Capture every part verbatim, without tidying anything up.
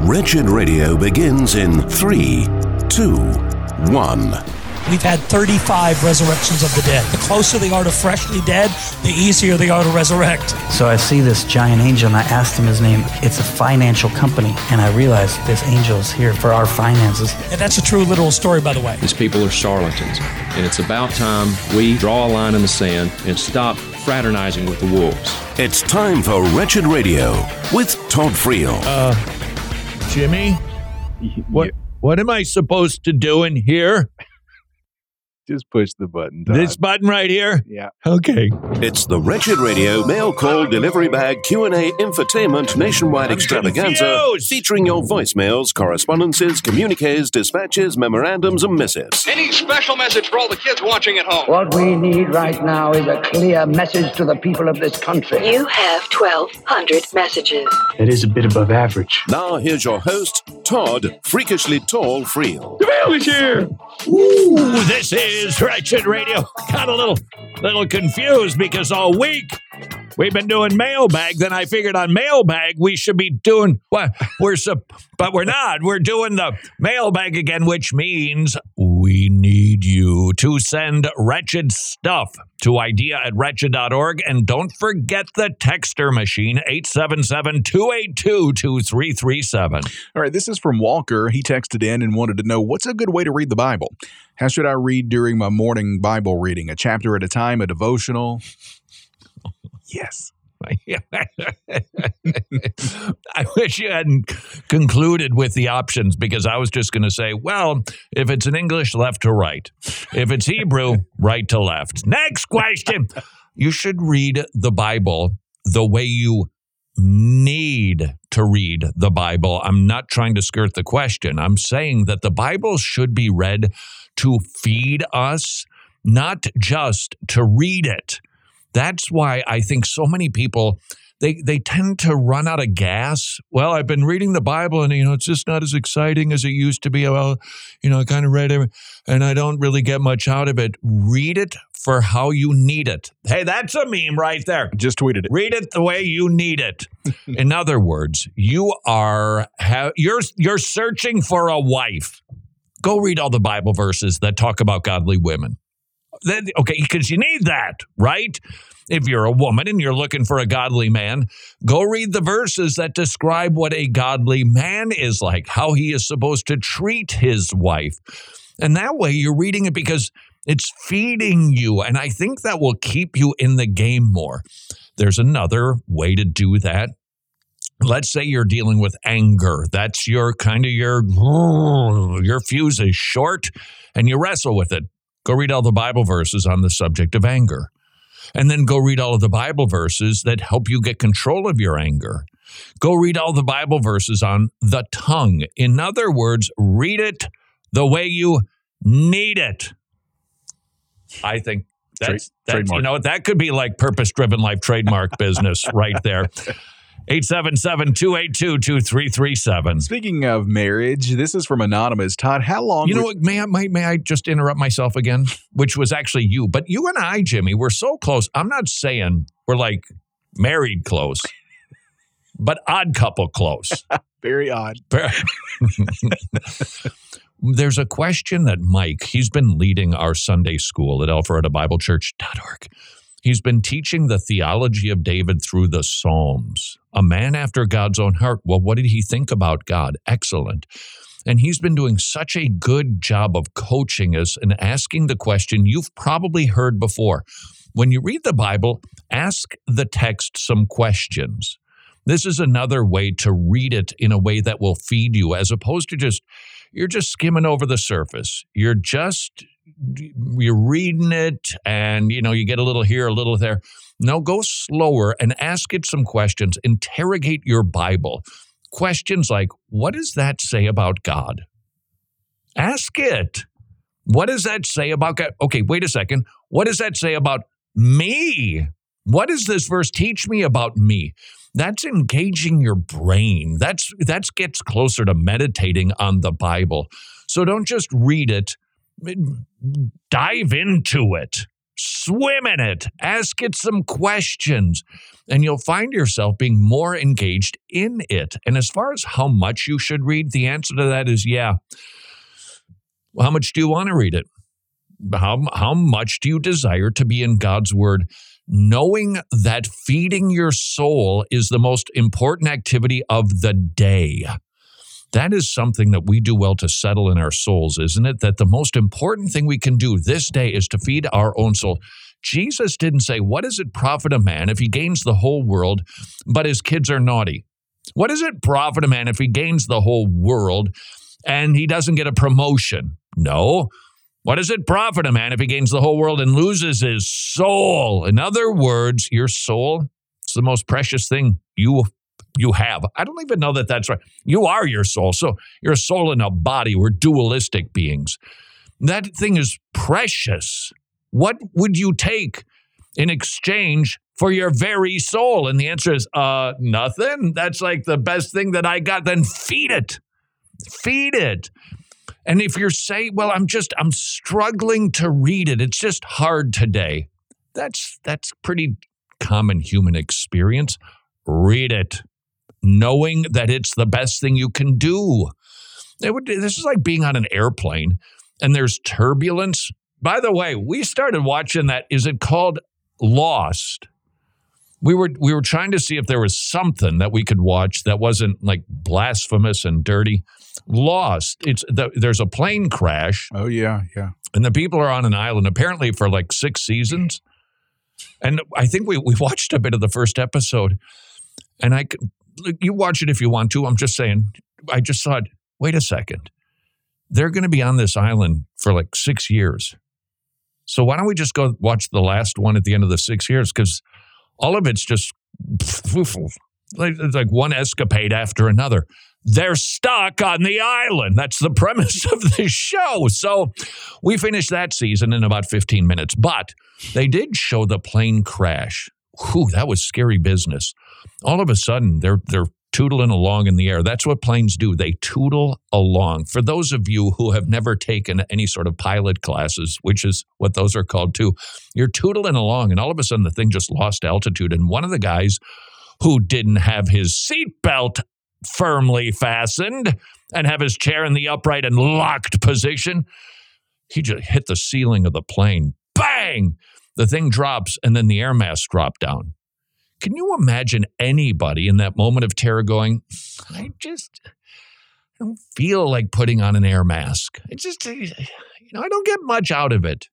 Wretched Radio begins in three, two, one. We've had thirty-five resurrections of the dead. The closer they are to freshly dead, the easier they are to resurrect. So I see this giant angel, and I asked him his name. It's a financial company, and I realized this angel is here for our finances. And that's a true literal story, by the way. These people are charlatans, and it's about time we draw a line in the sand and stop fraternizing with the wolves. It's time for Wretched Radio with Todd Friel. Uh, Jimmy, what what am I supposed to do in here? Just push the button, Todd. This button right here? Yeah. Okay. It's the Wretched Radio mail call delivery bag Q and A infotainment nationwide I'm extravaganza confused. featuring your voicemails, correspondences, communiques, dispatches, memorandums, and missives. Any special message for all the kids watching at home? What we need right now is a clear message to the people of this country. You have twelve hundred messages. It is a bit above average. Now here's your host, Todd Freakishly Tall Friel. The mail is here. Ooh, this is Wretched Radio. Got a little, little confused because all week we've been doing mailbag. Then I figured on mailbag we should be doing what we're sup, but we're not. We're doing the mailbag again, which means we need you to send wretched stuff to idea at wretched dot org. And don't forget the texter machine, eight seven seven, two eight two, two three three seven. All right, this is from Walker. He texted in and wanted to know, what's a good way to read the Bible? How should I read during my morning Bible reading? A chapter at a time, a devotional? Yes. I wish you hadn't concluded with the options, because I was just going to say, well, if it's in English, left to right. If it's Hebrew, right to left. Next question. You should read the Bible the way you need to read the Bible. I'm not trying to skirt the question. I'm saying that the Bible should be read to feed us, not just to read it. That's why I think so many people, they they tend to run out of gas. Well, I've been reading the Bible and, you know, it's just not as exciting as it used to be. Well, you know, I kind of read it and I don't really get much out of it. Read it for how you need it. Hey, that's a meme right there. Just tweeted it. Read it the way you need it. In other words, you are, ha- you're you're searching for a wife. Go read all the Bible verses that talk about godly women. Then, okay, because you need that, right? If you're a woman and you're looking for a godly man, go read the verses that describe what a godly man is like, how he is supposed to treat his wife. And that way you're reading it because it's feeding you. And I think that will keep you in the game more. There's another way to do that. Let's say you're dealing with anger. That's your kind of your, your fuse is short and you wrestle with it. Go read all the Bible verses on the subject of anger. And then go read all of the Bible verses that help you get control of your anger. Go read all the Bible verses on the tongue. In other words, read it the way you need it. I think that's, Trade, that's you know, that could be like purpose-driven life trademark business right there. eight seven seven, two eight two, two three three seven. Speaking of marriage, this is from Anonymous. Todd, how long... You know would- what? May I, may, may I just interrupt myself again? Which was actually you. But you and I, Jimmy, we're so close. I'm not saying we're like married close, but odd couple close. Very odd. There's a question that Mike, he's been leading our Sunday school at Alpharetta Bible Church dot org. He's been teaching the theology of David through the Psalms. A man after God's own heart. Well, what did he think about God? Excellent. And he's been doing such a good job of coaching us and asking the question you've probably heard before. When you read the Bible, ask the text some questions. This is another way to read it in a way that will feed you, as opposed to just, you're just skimming over the surface. You're just... You're reading it and, you know, you get a little here, a little there. No, go slower and ask it some questions. Interrogate your Bible. Questions like, what does that say about God? Ask it. What does that say about God? Okay, wait a second. What does that say about me? What does this verse teach me about me? That's engaging your brain. That's that gets closer to meditating on the Bible. So don't just read it. Dive into it. Swim in it. Ask it some questions. And you'll find yourself being more engaged in it. And as far as how much you should read, the answer to that is yeah. Well, how much do you want to read it? How, how much do you desire to be in God's Word? Knowing that feeding your soul is the most important activity of the day. That is something that we do well to settle in our souls, isn't it? That the most important thing we can do this day is to feed our own soul. Jesus didn't say, what does it profit a man if he gains the whole world, but his kids are naughty? What does it profit a man if he gains the whole world and he doesn't get a promotion? No. What does it profit a man if he gains the whole world and loses his soul? In other words, your soul, it's the most precious thing you you have. I don't even know that that's right. You are your soul. So you're a soul in a body. We're dualistic beings. That thing is precious. What would you take in exchange for your very soul? And the answer is, uh, nothing. That's like the best thing that I got. Then feed it. Feed it. And if you're saying, well, I'm just, I'm struggling to read it. It's just hard today. That's, that's pretty common human experience. Read it, knowing that it's the best thing you can do. It would, this is like being on an airplane and there's turbulence. By the way, we started watching that. Is it called Lost? We were we were trying to see if there was something that we could watch that wasn't like blasphemous and dirty. Lost. It's the, there's a plane crash. Oh yeah, yeah. And the people are on an island apparently for like six seasons. And I think we we watched a bit of the first episode. And I could, you watch it if you want to. I'm just saying. I just thought, wait a second. They're going to be on this island for like six years. So why don't we just go watch the last one at the end of the six years? Because all of it's just like, it's like one escapade after another. They're stuck on the island. That's the premise of the show. So we finished that season in about fifteen minutes. But they did show the plane crash. Whew, that was scary business. All of a sudden, they're they're tootling along in the air. That's what planes do. They tootle along. For those of you who have never taken any sort of pilot classes, which is what those are called too, you're tootling along, and all of a sudden the thing just lost altitude. And one of the guys who didn't have his seatbelt firmly fastened and have his chair in the upright and locked position, he just hit the ceiling of the plane. Bang! The thing drops, and then the air mask dropped down. Can you imagine anybody in that moment of terror going, I just I don't feel like putting on an air mask. I just, you know, I don't get much out of it.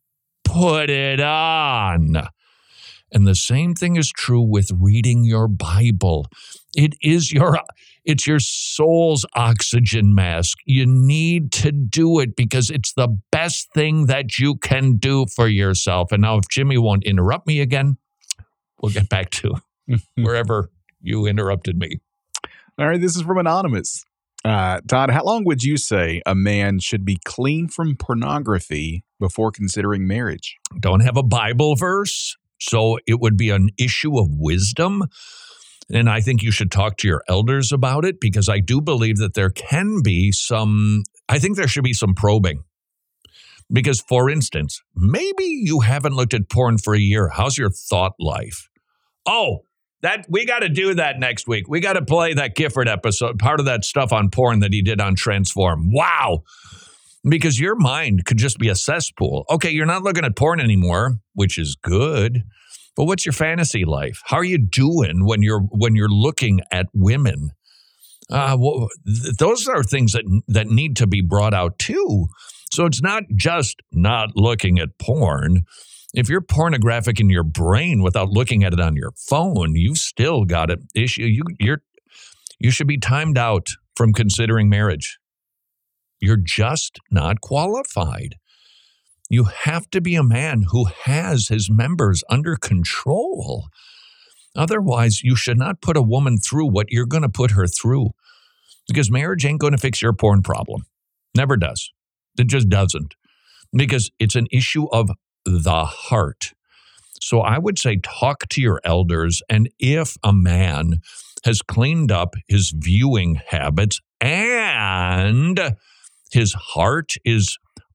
Put it on. And the same thing is true with reading your Bible. It is your, it's your soul's oxygen mask. You need to do it because it's the best thing that you can do for yourself. And now if Jimmy won't interrupt me again, we'll get back to wherever you interrupted me. All right, this is from Anonymous. Uh, Todd, how long would you say a man should be clean from pornography before considering marriage? Don't have a Bible verse, so it would be an issue of wisdom. And I think you should talk to your elders about it because I do believe that there can be some, I think there should be some probing. Because, for instance, maybe you haven't looked at porn for a year. How's your thought life? Oh, that we got to do that next week. We got to play that Gifford episode, part of that stuff on porn that he did on Transform. Wow. Because your mind could just be a cesspool. Okay, you're not looking at porn anymore, which is good. But what's your fantasy life? How are you doing when you're when you're looking at women? Uh, well, th- those are things that that need to be brought out too. So it's not just not looking at porn. If you're pornographic in your brain without looking at it on your phone, you've still got an issue. You you're you should be timed out from considering marriage. You're just not qualified. You have to be a man who has his members under control. Otherwise, you should not put a woman through what you're going to put her through. Because marriage ain't going to fix your porn problem. Never does. It just doesn't. Because it's an issue of the heart. So I would say talk to your elders, and if a man has cleaned up his viewing habits and his heart is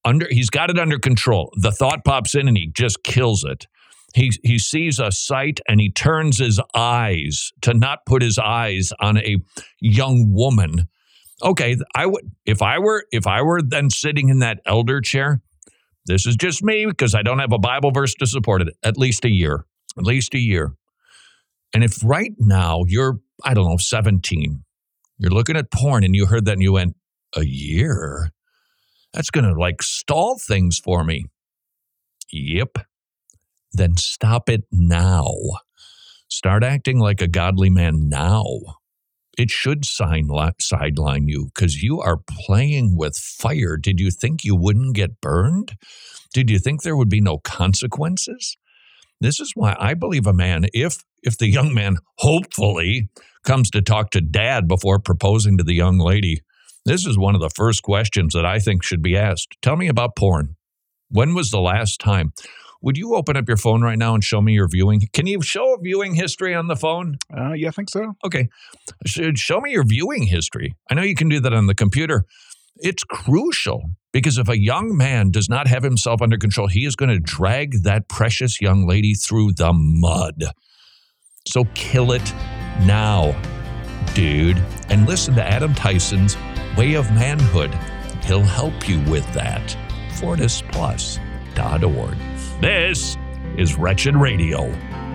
under. He's got it under control. The thought pops in and he just kills it. He he sees a sight and he turns his eyes to not put his eyes on a young woman. Okay, I would if I were if I were then sitting in that elder chair. This is just me because I don't have a Bible verse to support it. At least a year, at least a year. And if right now you're I don't know seventeen, you're looking at porn and you heard that and you went a year. That's going to like stall things for me. Yep. Then stop it now. Start acting like a godly man now. It should sign, sideline you because you are playing with fire. Did you think you wouldn't get burned? Did you think there would be no consequences? This is why I believe a man, if if the young man hopefully comes to talk to dad before proposing to the young lady, this is one of the first questions that I think should be asked. Tell me about porn. When was the last time? Would you open up your phone right now and show me your viewing? Can you show a viewing history on the phone? Uh, yeah, I think so. Okay. Show me your viewing history. I know you can do that on the computer. It's crucial because if a young man does not have himself under control, he is going to drag that precious young lady through the mud. So kill it now, dude. And listen to Adam Tyson's Way of Manhood. He'll help you with that. Fortis Plus dot org. This is Wretched Radio.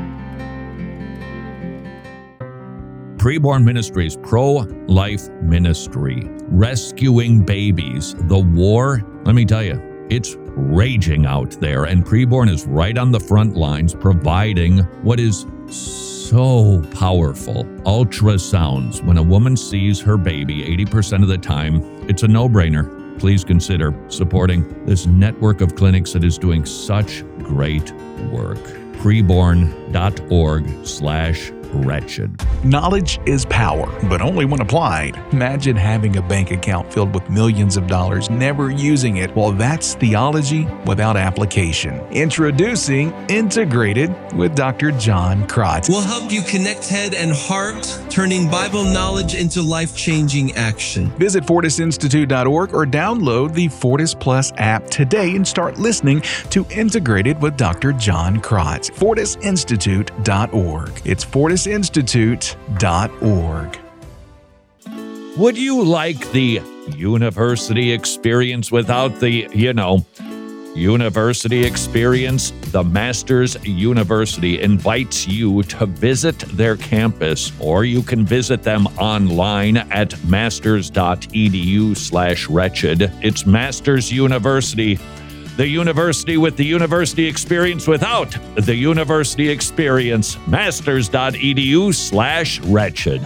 Preborn Ministries, pro-life ministry, rescuing babies. The war, let me tell you, it's raging out there, and Preborn is right on the front lines providing what is so powerful. Ultrasounds. When a woman sees her baby, eighty percent of the time, it's a no-brainer. Please consider supporting this network of clinics that is doing such great work. Preborn.org slash wretched. Knowledge is power, but only when applied. Imagine having a bank account filled with millions of dollars, never using it. Well, that's theology without application. Introducing Integrated with Doctor John Crotts. We'll help you connect head and heart, turning Bible knowledge into life-changing action. Visit Fortis Institute dot org or download the Fortis Plus app today and start listening to Integrated with Doctor John Crotts. Fortis Institute dot org. It's Fortis Institute dot org. Would you like the university experience without the, you know, university experience? The Masters University invites you to visit their campus, or you can visit them online at masters.edu slash wretched. It's Masters University. The university with the university experience without the university experience. Masters.edu slash wretched.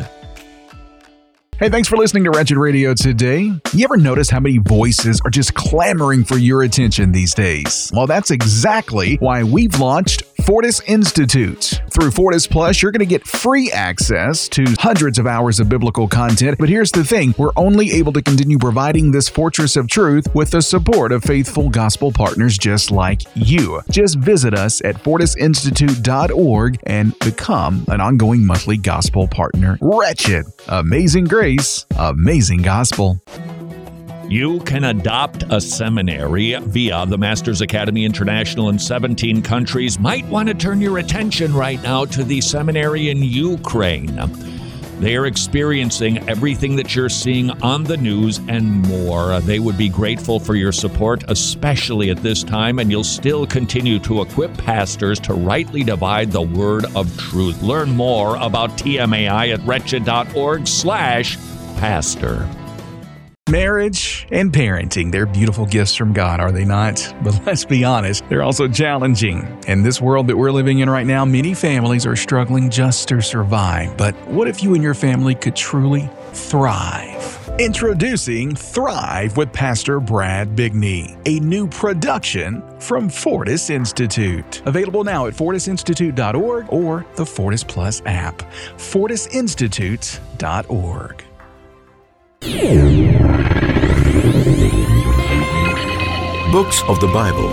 Hey, thanks for listening to Wretched Radio today. You ever notice how many voices are just clamoring for your attention these days? Well, that's exactly why we've launched Fortis Institute. Through Fortis Plus, you're going to get free access to hundreds of hours of biblical content. But here's the thing, we're only able to continue providing this fortress of truth with the support of faithful gospel partners just like you. Just visit us at Fortis Institute dot org and become an ongoing monthly gospel partner. Wretched. Amazing grace. Amazing gospel. You can adopt a seminary via the Masters Academy International in seventeen countries. Might want to turn your attention right now to the seminary in Ukraine. They are experiencing everything that you're seeing on the news and more. They would be grateful for your support, especially at this time, and you'll still continue to equip pastors to rightly divide the word of truth. Learn more about T M A I at wretched.org slash pastor. Marriage and parenting, they're beautiful gifts from God, are they not? But let's be honest, they're also challenging. In this world that we're living in right now, many families are struggling just to survive. But what if you and your family could truly thrive? Introducing Thrive with Pastor Brad Bigney, a new production from Fortis Institute. Available now at Fortis Institute dot org or the Fortis Plus app. Fortis Institute dot org. Books of the Bible.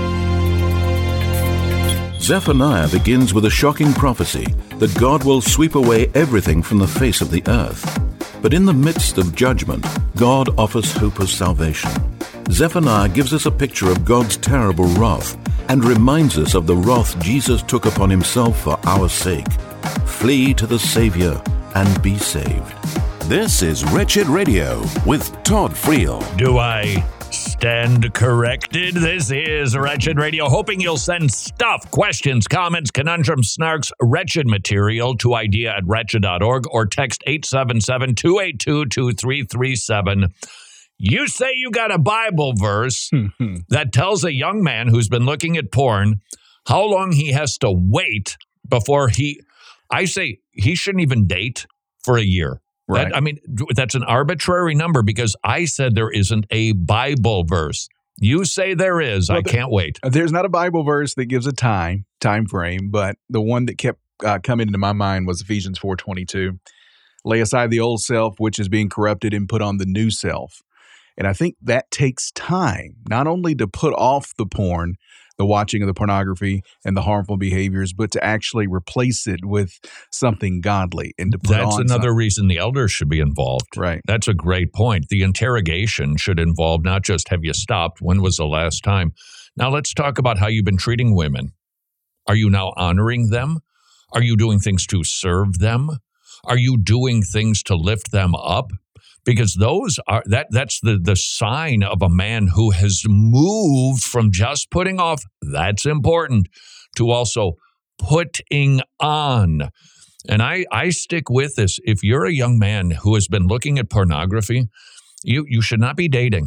Zephaniah begins with a shocking prophecy that God will sweep away everything from the face of the earth. But in the midst of judgment, God offers hope of salvation. Zephaniah gives us a picture of God's terrible wrath and reminds us of the wrath Jesus took upon himself for our sake. Flee to the Savior and be saved. This is Wretched Radio with Todd Friel. Do I stand corrected? This is Wretched Radio, hoping you'll send stuff, questions, comments, conundrums, snarks, wretched material to idea at wretched dot org or text eight seven seven, two eight two, two three three seven. You say you got a Bible verse that tells a young man who's been looking at porn how long he has to wait before he, I say he shouldn't even date for a year. Right. That, I mean, that's an arbitrary number because I said there isn't a Bible verse. You say there is. Well, I can't wait. There's not a Bible verse that gives a time, time frame, but the one that kept uh, coming into my mind was Ephesians four twenty-two. Lay aside the old self, which is being corrupted, and put on the new self. And I think that takes time, not only to put off the porn, the watching of the pornography and the harmful behaviors, but to actually replace it with something godly and to put That's on another something. reason the elders should be involved. Right. That's a great point. The interrogation should involve not just have you stopped, when was the last time? Now let's talk about how you've been treating women. Are you now honoring them? Are you doing things to serve them? Are you doing things to lift them up? Because those are that that's the, the sign of a man who has moved from just putting off, that's important, to also putting on. And I, I stick with this. If you're a young man who has been looking at pornography, you, you should not be dating.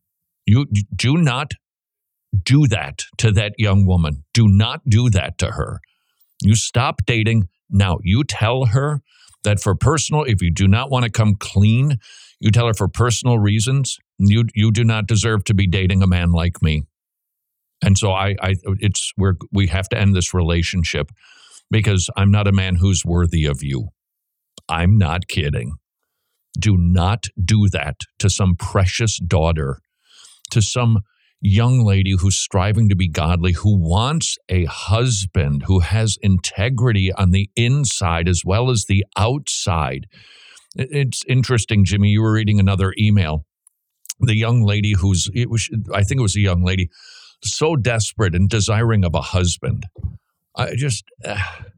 You do not do that to that young woman. Do not do that to her. You stop dating. Now, you tell her that for personal, if you do not want to come clean, you tell her for personal reasons, you you do not deserve to be dating a man like me. And so I, I it's we're we have to end this relationship because I'm not a man who's worthy of you. I'm not kidding. Do not do that to some precious daughter, to some young lady who's striving to be godly, who wants a husband who has integrity on the inside as well as the outside. It's interesting, Jimmy, you were reading another email. The young lady who's, it was, I think it was a young lady, so desperate and desiring of a husband. I just, uh,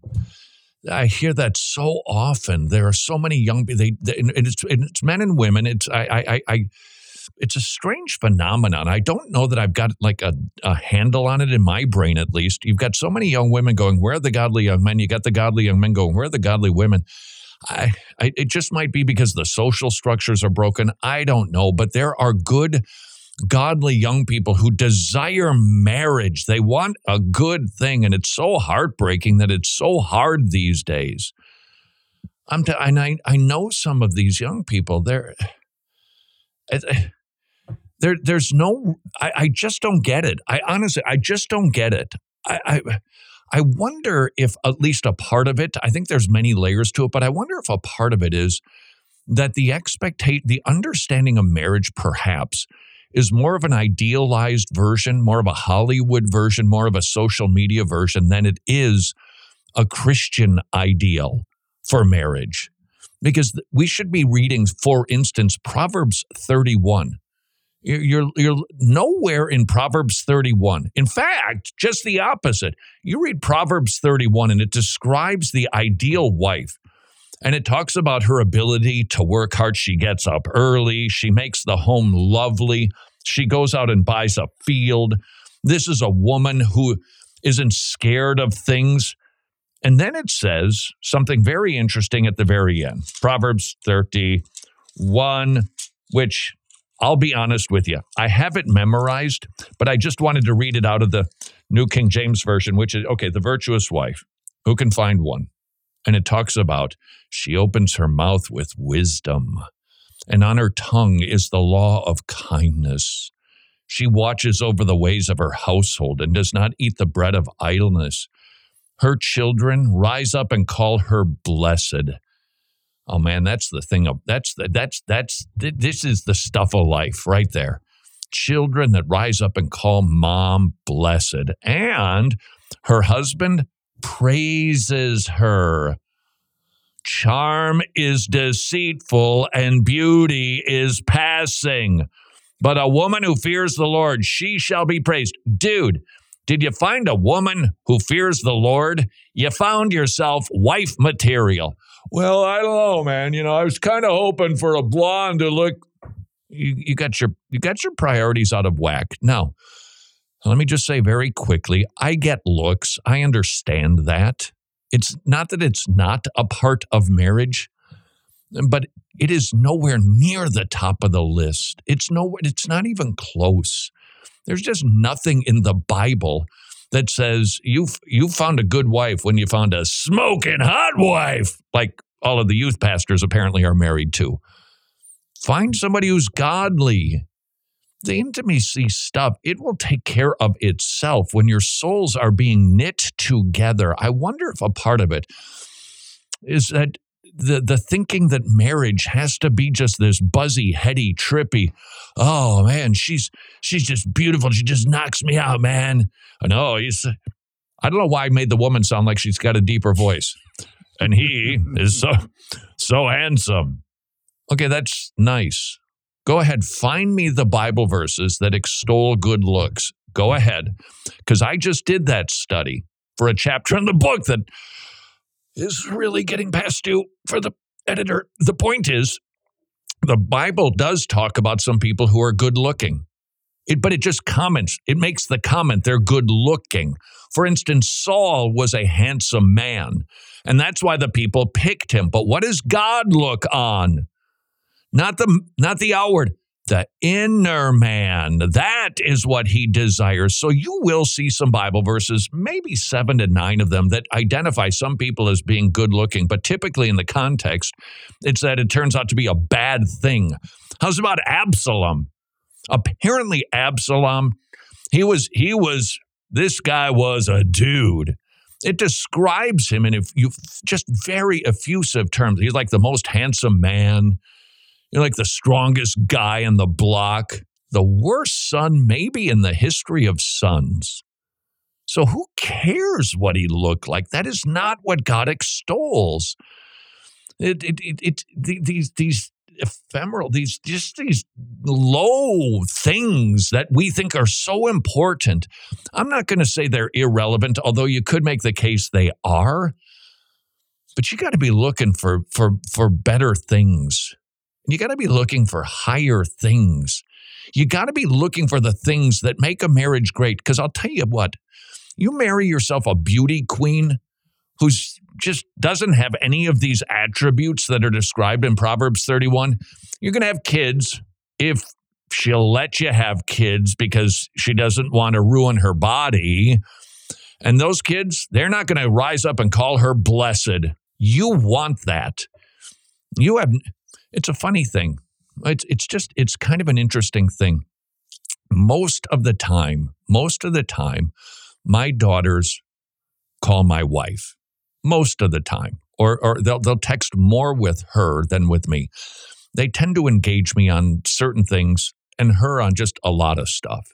I hear that so often. There are so many young people, they, they, and it's, and it's men and women. It's, I, I, I, It's a strange phenomenon. I don't know that I've got like a, a handle on it in my brain, at least. You've got so many young women going, where are the godly young men? You got the godly young men going, where are the godly women? I, I, it just might be because the social structures are broken. I don't know. But there are good, godly young people who desire marriage. They want a good thing. And it's so heartbreaking that it's so hard these days. I'm t- and I, I know some of these young people. They're... It, there, there's no, I, I just don't get it. I honestly, I just don't get it. I, I, I wonder if at least a part of it, I think there's many layers to it, but I wonder if a part of it is that the expectation, the understanding of marriage perhaps is more of an idealized version, more of a Hollywood version, more of a social media version than it is a Christian ideal for marriage. Because we should be reading, for instance, Proverbs thirty-one. You're, you're, you're nowhere in Proverbs thirty-one. In fact, just the opposite. You read Proverbs thirty-one and it describes the ideal wife. And it talks about her ability to work hard. She gets up early. She makes the home lovely. She goes out and buys a field. This is a woman who isn't scared of things. And then it says something very interesting at the very end. Proverbs thirty-one, which I'll be honest with you, I have it memorized, but I just wanted to read it out of the New King James Version, which is, okay, the virtuous wife, who can find one? And it talks about, she opens her mouth with wisdom, and on her tongue is the law of kindness. She watches over the ways of her household and does not eat the bread of idleness. Her children rise up and call her blessed. Oh man, that's the thing of that's the, that's that's this is the stuff of life right there. Children that rise up and call mom blessed, and her husband praises her. Charm is deceitful and beauty is passing, But a woman who fears the Lord, she shall be praised. Dude, did you find a woman who fears the Lord? You found yourself wife material. Well, I don't know, man. You know, I was kind of hoping for a blonde to look. You, you got your you got your priorities out of whack. Now, let me just say very quickly, I get looks. I understand that. It's not that it's not a part of marriage, but it is nowhere near the top of the list. It's nowhere. It's not even close. There's just nothing in the Bible that says you you found a good wife when you found a smoking hot wife, like all of the youth pastors apparently are married to. Find somebody who's godly. The intimacy stuff, it will take care of itself when your souls are being knit together. I wonder if a part of it is that the the thinking that marriage has to be just this buzzy, heady, trippy. Oh man, she's she's just beautiful. She just knocks me out, man. I know. He's. I don't know why I made the woman sound like she's got a deeper voice, and he is so so handsome. Okay, that's nice. Go ahead, find me the Bible verses that extol good looks. Go ahead, because I just did that study for a chapter in the book that is really getting past due for the editor. The point is, the Bible does talk about some people who are good looking, it, but it just comments. It makes the comment they're good looking. For instance, Saul was a handsome man, and that's why the people picked him. But what does God look on? Not the not the outward, the inner man. That is what he desires. So you will see some Bible verses, maybe seven to nine of them, that identify some people as being good looking. But typically in the context, it's that it turns out to be a bad thing. How's about Absalom? Apparently Absalom, he was, he was, this guy was a dude. It describes him in you just very effusive terms. He's like the most handsome man. You're like the strongest guy in the block, the worst son maybe in the history of sons. So who cares what he looked like? That is not what God extols. It, it, it, it, these, these ephemeral, these just these low things that we think are so important. I'm not going to say they're irrelevant, although you could make the case they are. But you got to be looking for for for better things. You got to be looking for higher things. You got to be looking for the things that make a marriage great. Because I'll tell you what, you marry yourself a beauty queen who's just doesn't have any of these attributes that are described in Proverbs thirty-one, you're going to have kids if she'll let you have kids because she doesn't want to ruin her body. And those kids, they're not going to rise up and call her blessed. You want that. You have... It's a funny thing. It's it's just, it's kind of an interesting thing. Most of the time, most of the time, my daughters call my wife. Most of the time. Or or they'll they'll text more with her than with me. They tend to engage me on certain things and her on just a lot of stuff.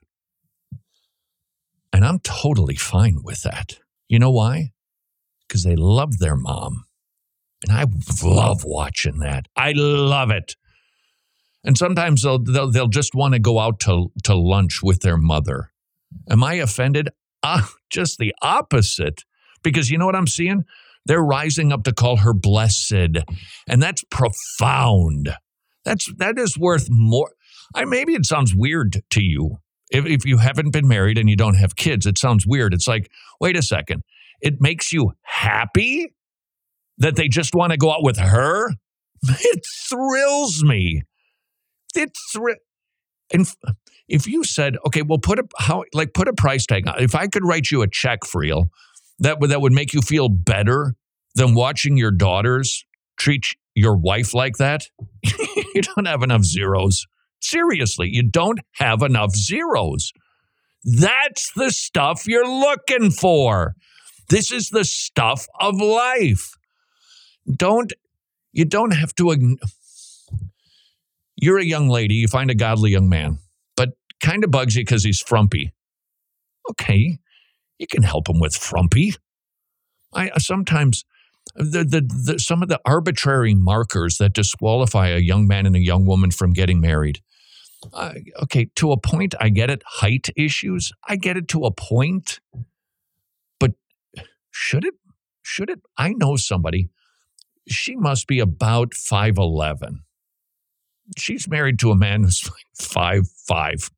And I'm totally fine with that. You know why? Because they love their mom. And I love watching that. I love it. And sometimes they'll they'll, they'll just want to go out to, to lunch with their mother. Am I offended? Ah, just the opposite. Because you know what I'm seeing? They're rising up to call her blessed. And that's profound. That's that is worth more. I maybe it sounds weird to you. If if you haven't been married and you don't have kids, it sounds weird. It's like, wait a second. It makes you happy that they just want to go out with her? It thrills me. It thrill. And if you said, okay, well, put a how like put a price tag on. If I could write you a check, Friel, that would that would make you feel better than watching your daughters treat your wife like that. You don't have enough zeros. Seriously, you don't have enough zeros. That's the stuff you're looking for. This is the stuff of life. Don't, you don't have to, you're a young lady, you find a godly young man, but kind of bugs you because he's frumpy. Okay, you can help him with frumpy. I sometimes, the, the, the some of the arbitrary markers that disqualify a young man and a young woman from getting married. Uh, okay, to a point, I get it. Height issues, I get it to a point. But should it? Should it? I know somebody. She must be about five eleven. She's married to a man who's like five five.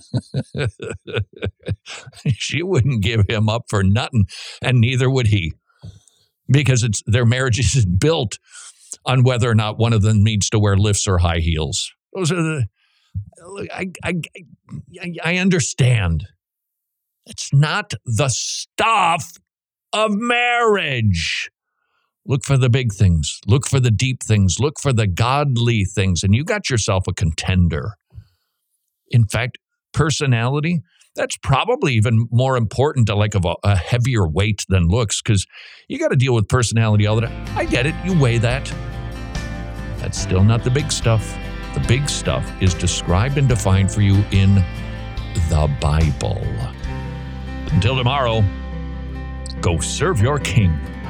She wouldn't give him up for nothing, and neither would he, because it's their marriage isn't built on whether or not one of them needs to wear lifts or high heels. Those are the. I I I, I understand. It's not the stuff of marriage. Look for the big things. Look for the deep things. Look for the godly things. And you got yourself a contender. In fact, personality, that's probably even more important to like of a, a heavier weight than looks, because you got to deal with personality all the time. I get it. You weigh that. That's still not the big stuff. The big stuff is described and defined for you in the Bible. Until tomorrow, go serve your King.